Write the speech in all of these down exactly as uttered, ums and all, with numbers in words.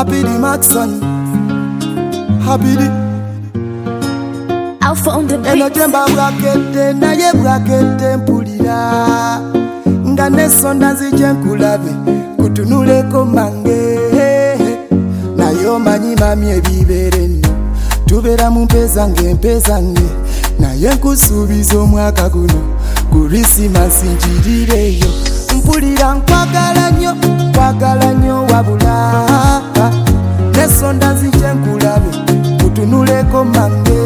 Happy the Maxon, happy the Alpha on the beat. Eno jemba brakete na ye brakete mpulira nga nesonda nzije nkulabe kutunuleko mange nayo manyi mami ebibere nno tubeera mu mpeza ng'empeza nge naye nkusuubiza omwaka guno ku Krismasi njirireyo mpulira nkwagala nnyo kwagala nnyo wabula nesonda nzije nkulabe kutunuleko mange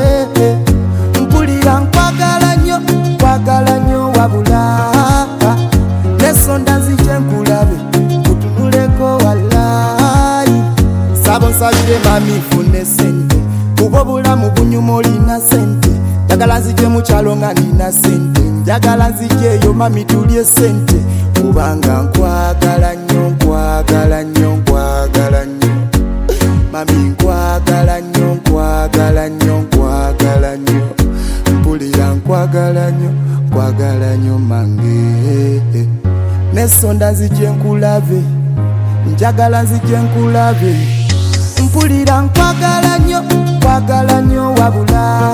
mpulira nkwagala nnyo kwagala nnyo wabula nesonda nzije nkulabe kutunuleko walayi sabo nsabire mami nfune sente kuba obulamu bunyuma olina sente njagala nzije mu kyalo nga nina sente njagala nzijeeyo mami tulye sente kubanga nkwagala nnyo nkwagala nnyo nkwagala nnyo mami nkwagala nnyo nkwagala nnyo nkwagala nnyo mpulira nkwagala nnyo nkwagala nnyo mange nesonda nzije nkulabe njagala nzije nkulabe mpulira nkwagala nnyo nkwagala nnyo wabula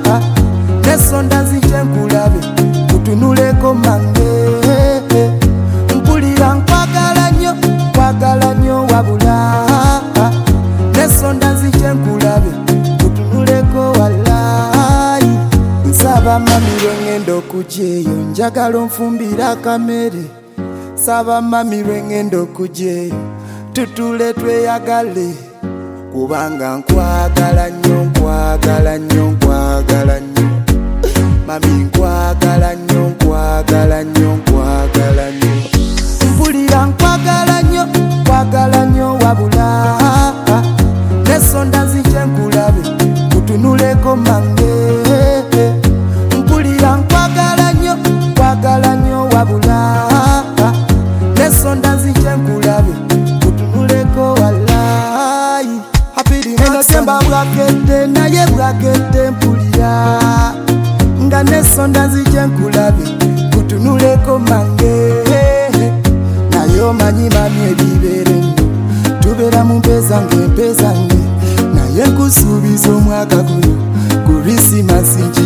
nesonda nzije nkulabe kutunuleko mange mpulira nkwagala nnyo nkwagala nnyo wabula nesonda nzije nkulabe kutunuleko walayi nsaba mami lwengenda okugyeyo njagala onfumbira akamere saba mami lwengenda okugyeyo tutule tweyagale kubanga nkwagala nnyo nkwagala nnyo nkwagala nnyo mami nkwagala nnyo nkwagala nnyo nkwagala nnyo mpulira nkwagala nnyo nkwagala nnyo wabula nesonda nzije nkulabe kutunuleko mange mpulira nkwagala nnyo nkwagala nnyo wabula nesonda nzije nkulabe kutunuleko walayi eno jemba brakete naye brakete mpulira nga nesonda nzije nkulabe kutunuleko mange nayo manyi mami ebibere nno tubeera mu mpeza ng'empeza nge naye nkusuubiza omwaka guno ku Krismasi